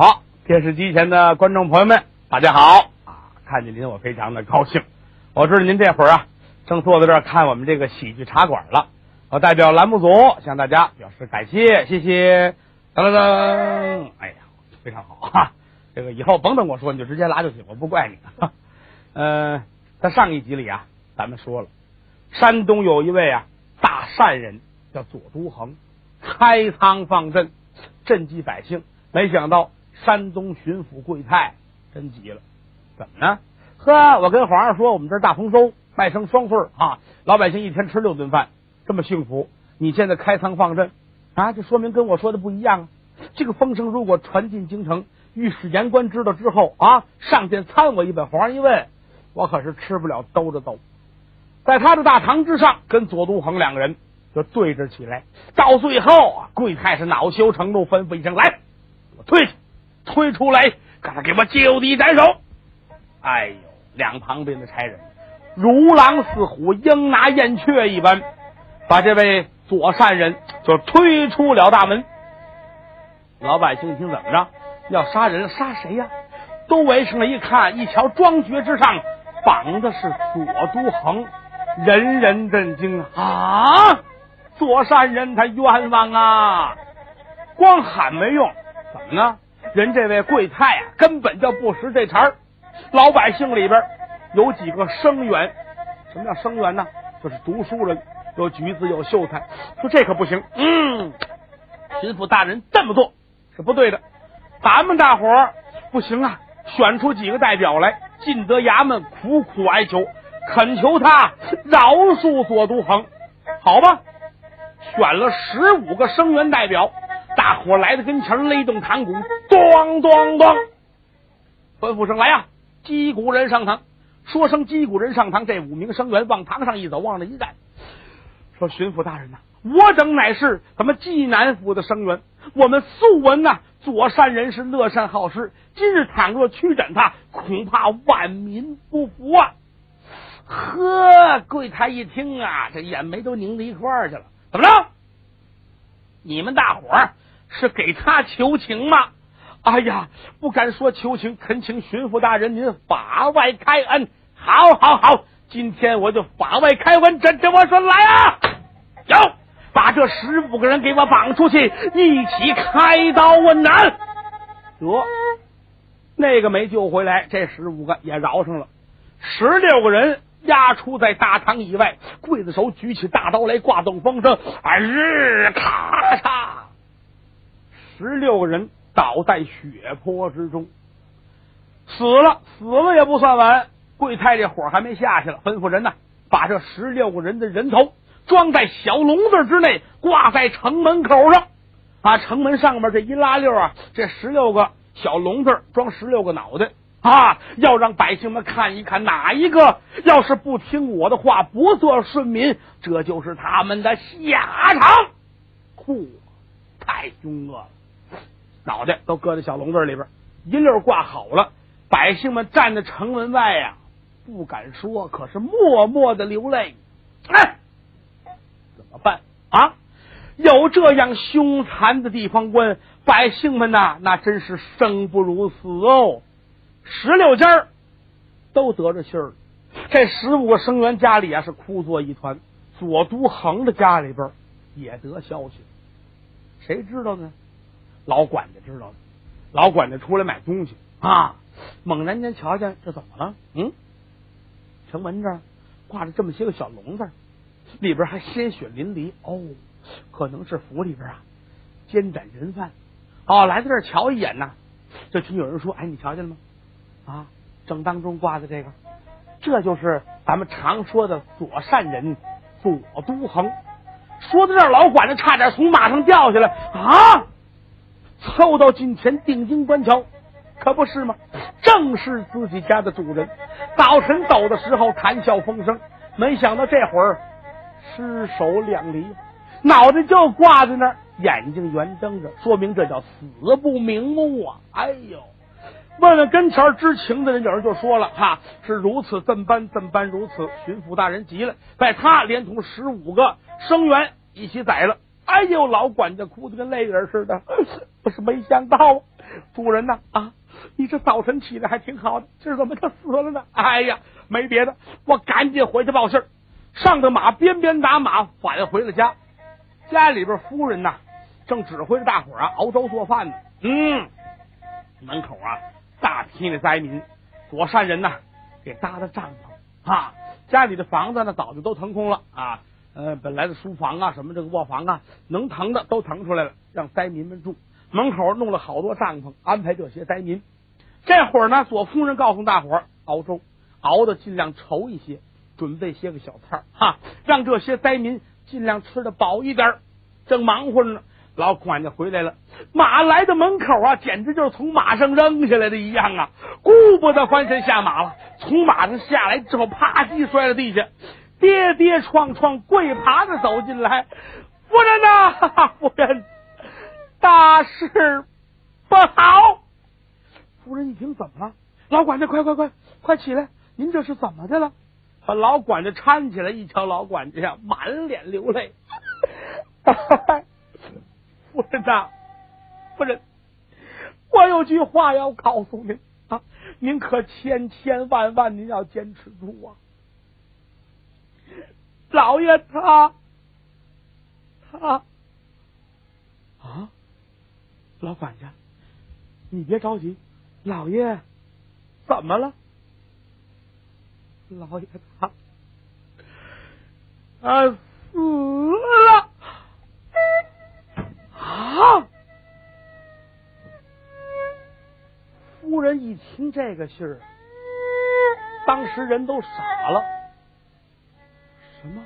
好，电视机前的观众朋友们，大家好啊！看见您我非常的高兴。我知道您这会儿啊，正坐在这儿看我们这个喜剧茶馆了。我代表栏目组向大家表示感谢，谢谢。噔噔噔，哎呀，非常好哈！这个以后甭等我说，你就直接拉就行，我不怪你。在上一集里啊，咱们说了，山东有一位啊大善人叫左都衡，开仓放赈，赈济百姓。没想到山东巡抚贵泰真急了，怎么呢？我跟皇上说，我们这儿大丰收，麦生双穗啊，老百姓一天吃6顿饭，这么幸福。你现在开仓放赈啊，这说明跟我说的不一样啊。这个风声如果传进京城，御史言官知道之后啊，上殿参我一本，皇上一问，我可是吃不了兜着走。在他的大堂之上，跟左都衡两个人就对峙起来。到最后，贵太是恼羞成怒，吩咐一声：“来，我推去，推出来，赶快给我就地斩首！”哎呦，两旁边的差人如狼似虎，鹰拿燕雀一般，把这位左善人就推出了大门。老百姓一听，怎么着？要杀人？杀谁呀？都围上来一看，一瞧庄爵之上绑的是左都衡，人人震惊啊！左善人他冤枉啊！光喊没用，怎么呢？人这位贵太啊，根本就不识这茬儿。老百姓里边有几个生员，什么叫生员呢？就是读书人，有橘子有秀才，说这可不行。巡抚大人这么做是不对的，咱们大伙儿不行啊，选出几个代表来，进得衙门苦苦哀求，恳求他饶恕左都衡。好吧，选了15个生员代表，大伙来到跟前，勒动堂鼓，咚咚咚，吩咐声来呀，击鼓人上堂。说声击鼓人上堂，这5名生员往堂上一走，往那一站，说巡抚大人呐，我等乃是咱们济南府的生员，我们素闻呐，左善人是乐善好施，今日倘若驱斩他，恐怕万民不服啊！贵太一听啊，这眼眉都拧到一块儿去了。怎么着？你们大伙儿是给他求情吗？哎呀，不敢说求情，恳请巡抚大人您法外开恩。好，今天我就法外开恩，这我说来啊！有，把这15个人给我绑出去，一起开刀问斩。得，那个没救回来，这15个也饶上了。16个人押出在大堂以外，刽子手举起大刀来，挂动风声，咔嚓，16个人倒在血泊之中，死了也不算完。贵太这火还没下去了，吩咐人呢，把这16个人的人头装在小笼子之内，挂在城门口上。城门上面这一拉溜啊，这16个小笼子装16个脑袋要让百姓们看一看，哪一个要是不听我的话，不做顺民，这就是他们的下场。太凶恶了，脑袋都搁在小笼子里边，一溜挂好了。百姓们站在城门外呀，不敢说，可是默默的流泪。怎么办啊？有这样凶残的地方官，百姓们呐，那真是生不如死哦。16家都得着信儿，这15个生员家里啊是哭作一团，左都衡的家里边也得消息。谁知道呢？老管家知道的。老管家出来买东西猛然间瞧见，这怎么了？城门这儿挂着这么些个小笼子，里边还鲜血淋漓，可能是府里边监斩人犯。来到这儿瞧一眼呐，这群有人说，你瞧见了吗？正当中挂的这个，这就是咱们常说的左善人左都衡。说到这儿，老管家差点从马上掉下来凑到近前定睛观瞧，可不是吗？正是自己家的主人。早晨走的时候谈笑风生，没想到这会儿尸首两离，脑袋就挂在那儿，眼睛圆睁着，说明这叫死不瞑目啊！问问跟前知情的人，有人就说了是如此这般如此。巡抚大人急了，把他连同15个生员一起宰了。老管家哭得跟泪人似的，不是没想到主人呐你这早晨起来还挺好的，这怎么就死了呢？哎呀，没别的，我赶紧回去报信儿。上的马鞭鞭打马，返回了家。家里边夫人呐正指挥着大伙熬粥做饭呢。门口大批的灾民，左善人呐给搭的帐篷家里的房子呢早就都腾空了本来的书房什么这个卧房能腾的都腾出来了，让灾民们住。门口弄了好多帐篷，安排这些灾民。这会儿呢，左夫人告诉大伙熬粥，熬的尽量稠一些，准备些个小菜让这些灾民尽量吃的饱一点。正忙活呢，老管家回来了，马来的门口简直就是从马上扔下来的一样顾不得翻身下马了，从马上下来之后啪叽摔了地下，跌跌撞撞跪爬着走进来。夫人呐，夫人，大事不好！夫人一听，怎么了？老管家，快起来！您这是怎么的了？把老管家搀起来，一瞧老管家满脸流泪。夫人呐，夫人，我有句话要告诉您您可千万您要坚持住老爷他老管家，你别着急，老爷怎么了？老爷他死了夫人一听这个信儿，当时人都傻了。什么？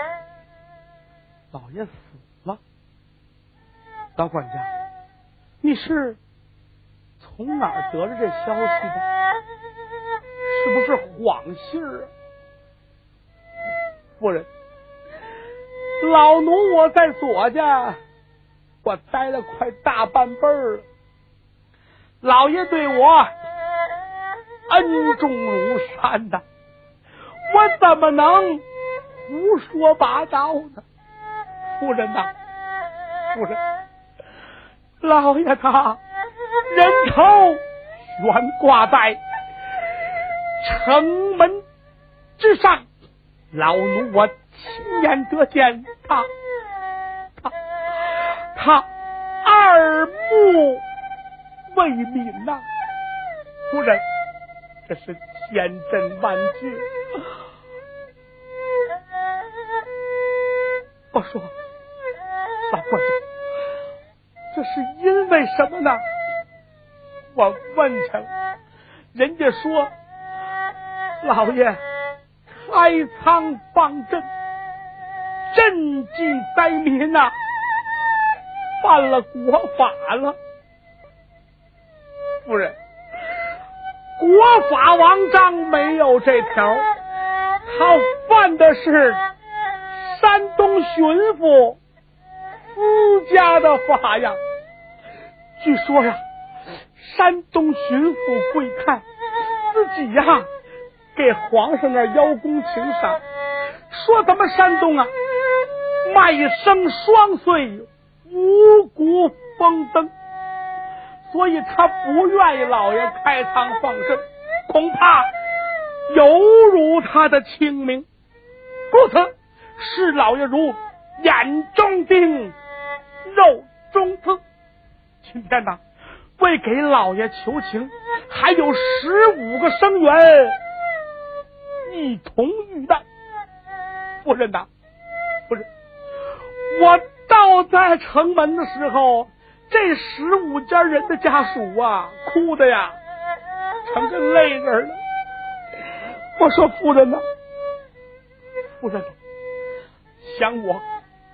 老爷死了？老管家，你是从哪儿得知这消息的？是不是谎信儿夫人，老奴我在左家我待了快大半辈儿了，老爷对我恩重如山的，我怎么能胡说八道呢？夫人呐，夫人，老爷他人头悬挂在城门之上，老奴我亲眼得见他耳目为民呐，夫人，这是千真万确。我说，老管家，这是因为什么呢？我问去了，人家说老爷开仓放赈，赈济灾民犯了国法了。夫人，国法王章没有这条，他犯的是山东巡抚私家的法呀。据说山东巡抚贵太自己给皇上那邀功请赏，说咱们山东麦生双岁，五谷丰登，所以他不愿意老爷开仓放赈，恐怕有辱他的清明，故此视老爷如眼中钉，肉中刺。今天为给老爷求情，还有15个生员一同遇难。夫人夫人，我到在城门的时候，这15家人的家属哭的成个泪人了。我说夫人夫人，想我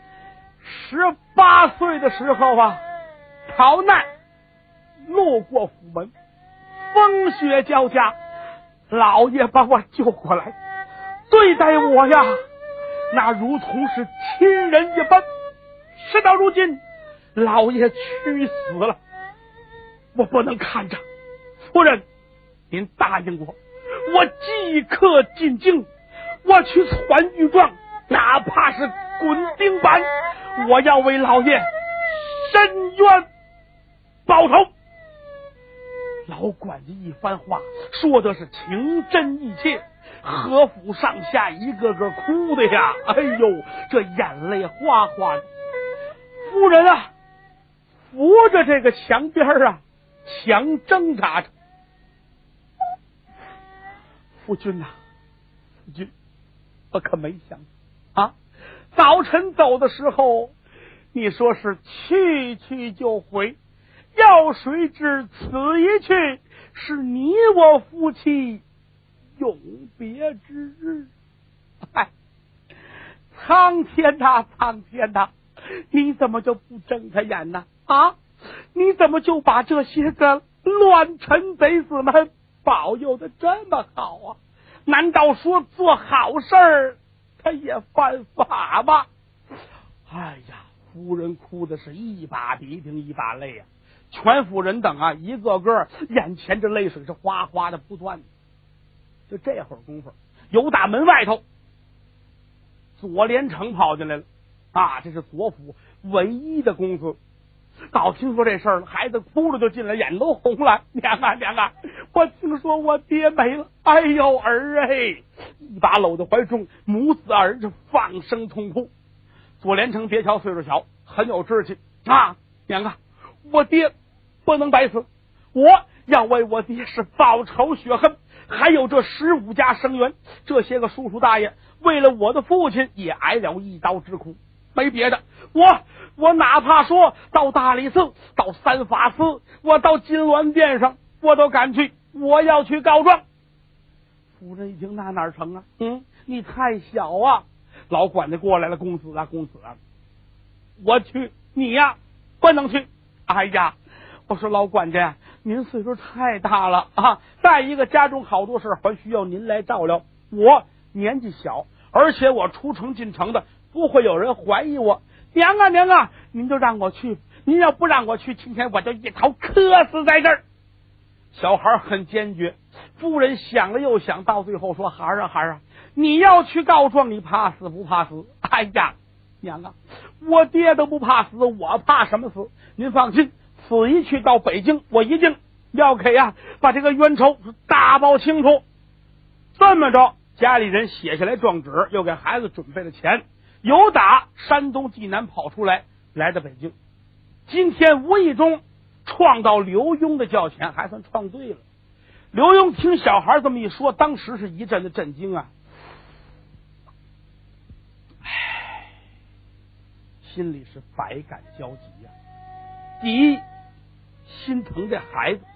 18岁的时候逃难路过府门，风雪交加，老爷把我救过来，对待我那如同是亲人一般。事到如今，老爷屈死了，我不能看着。夫人，您答应我即刻进京，我去传御状，哪怕是滚钉板，我要为老爷伸冤报仇。 老管家一番话说的是情真意切，何府上下一个个哭的呀，哎呦，这眼泪哗哗的。夫人啊，扶着这个墙边啊，强挣扎着。夫君呐，夫君，我可没想啊，早晨走的时候，你说是去就回，要谁知此一去，是你我夫妻永别之日。哎，苍天呐，苍天呐，你怎么就不睁开眼呢？啊，你怎么就把这些个乱臣贼子们保佑的这么好啊？难道说做好事儿他也犯法吗？哎呀，夫人哭的是一把鼻涕一把泪啊，全府人等啊，一个个眼前这泪水是哗哗的不断。就这会儿功夫，有打门外头左连成跑进来了啊，这是左府唯一的公子。早听说这事儿了，孩子哭了就进来，眼都红了。娘啊娘啊，我听说我爹没了，哎呦儿哎，一把搂在怀中，母子二人放声痛哭。左连成别瞧岁数小，很有志气啊，娘啊，我爹不能白死，我要为我爹是报仇雪恨。还有这15家生员，这些个叔叔大爷为了我的父亲也挨了一刀之苦，没别的，我哪怕说到大理寺，到三法寺，我到金銮殿上，我都敢去，我要去告状。夫人一听，那哪成啊？你太小啊！老管家过来了，公子啊，公子啊，我去，你呀不能去。哎呀，我说老管家，您岁数太大了啊！再一个，家中好多事还需要您来照料。我年纪小，而且我出城进城的，不会有人怀疑我。娘啊娘啊，您就让我去，您要不让我去，今天我就一头磕死在这儿。小孩很坚决，夫人想了又想，到最后说：孩儿啊孩儿啊，你要去告状，你怕死不怕死？哎呀，娘啊，我爹都不怕死，我怕什么死？您放心，此一去到北京，我一定要给把这个冤仇大报清楚。这么着，家里人写下来状纸，又给孩子准备了钱，由打山东济南跑出来，来到北京。今天无意中撞到刘墉的轿前，还算撞对了。刘墉听小孩这么一说，当时是一阵的震惊啊，心里是百感交集呀。第一，心疼这孩子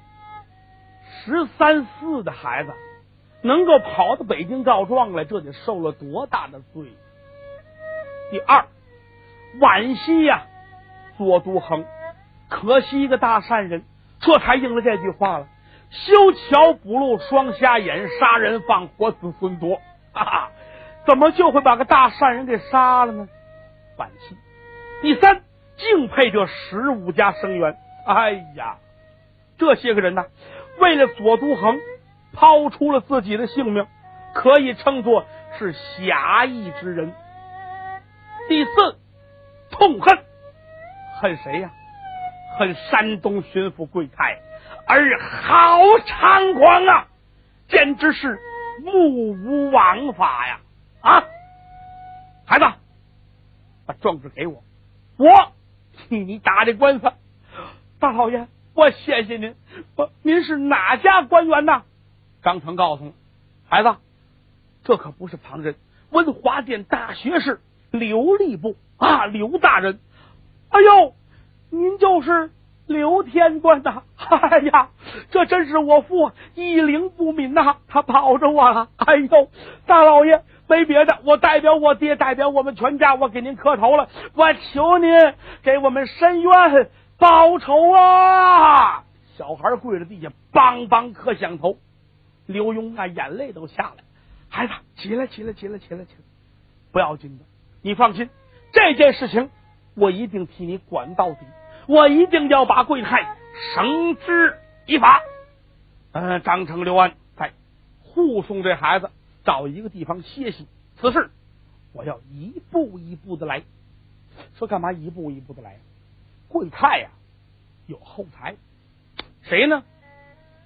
，13、14的孩子能够跑到北京告状来，这得受了多大的罪。第二，惋惜呀，左都衡，可惜一个大善人，这才应了这句话了：修桥补路双瞎眼，杀人放火子孙多。哈哈，怎么就会把个大善人给杀了呢？惋惜。第三，敬佩这15家生员。哎呀，这些个人呢，为了左都衡抛出了自己的性命，可以称作是侠义之人。第四，痛恨，恨谁呀？恨山东巡抚贵太，而好猖狂啊，简直是目无王法呀！啊，孩子，把状纸给我，我替你打这官司。大老爷，我谢谢您。您是哪家官员呢？张成告诉我，孩子，这可不是旁人，文华殿大学士刘吏部啊，刘大人。哎呦，您就是刘天官呐！哎呀，这真是我父一灵不泯呐，他保着我了。哎呦，大老爷，没别的，我代表我爹，代表我们全家，我给您磕头了，我求您给我们申冤报仇啊！小孩跪在地下，梆梆磕响头。刘墉啊，眼泪都下来。孩子，起来，不要紧的，你放心，这件事情我一定替你管到底，我一定要把贵太绳之以法。张成、刘安再护送这孩子找一个地方歇息，此事我要一步一步的来。说干嘛一步一步的来？贵太呀，有后台，谁呢？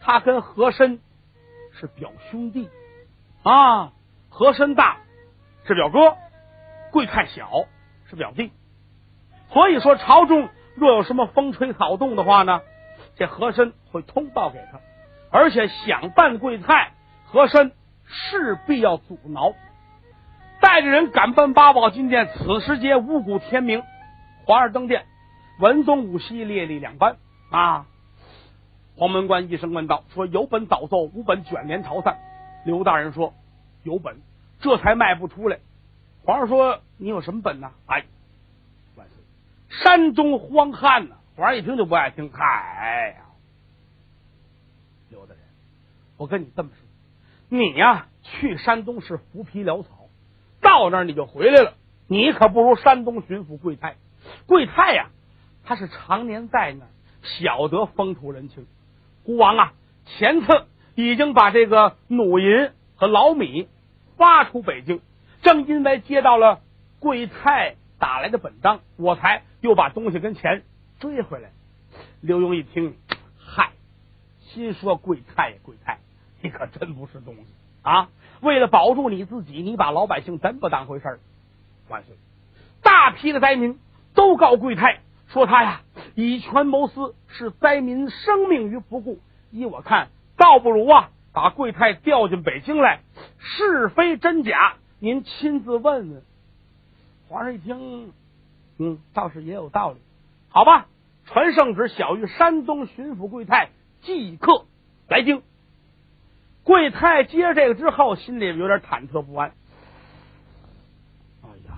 他跟和珅是表兄弟啊，和珅大是表哥，贵太小是表弟。所以说朝中若有什么风吹草动的话呢，这和珅会通报给他，而且想办贵太，和珅势必要阻挠。带着人赶奔八宝金殿，此时节五谷天明，皇上登殿，文宗武西，列立两班啊。黄门官一声问道，说有本早奏，无本卷帘逃散。刘大人说有本，这才迈步出来。皇上说你有什么本呢？哎，万岁，山东荒旱呢。皇上一听就不爱听，嗨呀，刘大人，我跟你这么说，你呀去山东是浮皮潦草，到那儿你就回来了，你可不如山东巡抚贵太。贵太呀，他是常年在那儿，晓得风土人情。孤王啊，前次已经把这个弩银和老米发出北京，正因为接到了贵太打来的本章，我才又把东西跟钱追回来。刘墉一听，嗨，心说贵太呀，贵太，你可真不是东西啊！为了保住你自己，你把老百姓真不当回事儿。万岁！大批的灾民都告贵太，说他呀以权谋私，视灾民生命于不顾。依我看，倒不如啊把贵太调进北京来，是非真假您亲自问问。皇上一听，倒是也有道理。好吧，传圣旨，小谕山东巡抚贵太即刻来京。贵太接着这个之后，心里有点忐忑不安。哎呀，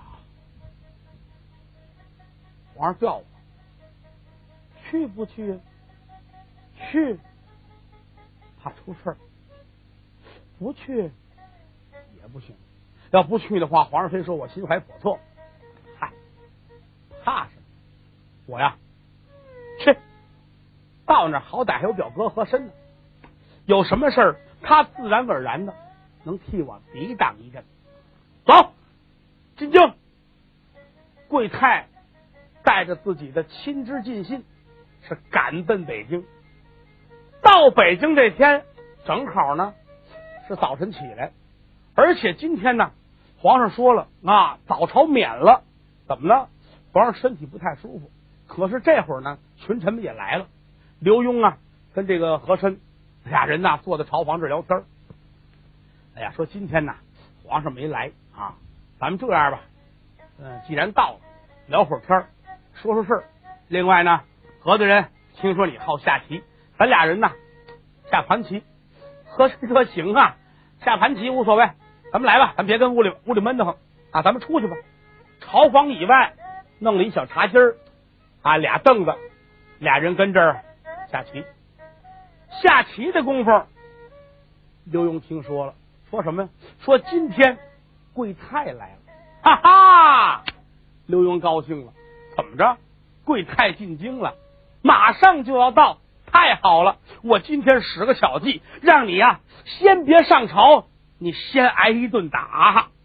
皇上叫我去不去？去，怕出事儿；不去也不行。要不去的话，皇上非说我心怀叵测。嗨，怕什么？我呀，去。到那儿好歹还有表哥和珅呢，有什么事儿他自然而然的能替我抵挡一阵。走，进京。贵太带着自己的亲知近信是赶奔北京。到北京这天正好呢是早晨起来，而且今天呢皇上说了啊，早朝免了。怎么了？皇上身体不太舒服。可是这会儿呢群臣们也来了，刘墉啊跟这个和珅俩人呢坐在朝房这聊天。哎呀，说今天呢皇上没来啊，咱们这样吧，既然到了，聊会儿天，说说事儿。另外呢，何大人听说你好下棋，咱俩人呢下盘棋。和珅说行啊，下盘棋无所谓，咱们来吧，咱别跟屋里闷得慌啊，咱们出去吧。朝房以外弄了一小茶几儿啊，俩凳子，俩人跟这儿下棋。下棋的功夫，刘墉听说了，说什么呀？说今天贵太来了。哈哈，刘墉高兴了。怎么着？贵太进京了，马上就要到，太好了！我今天使个小计，让你呀先别上朝，你先挨一顿打。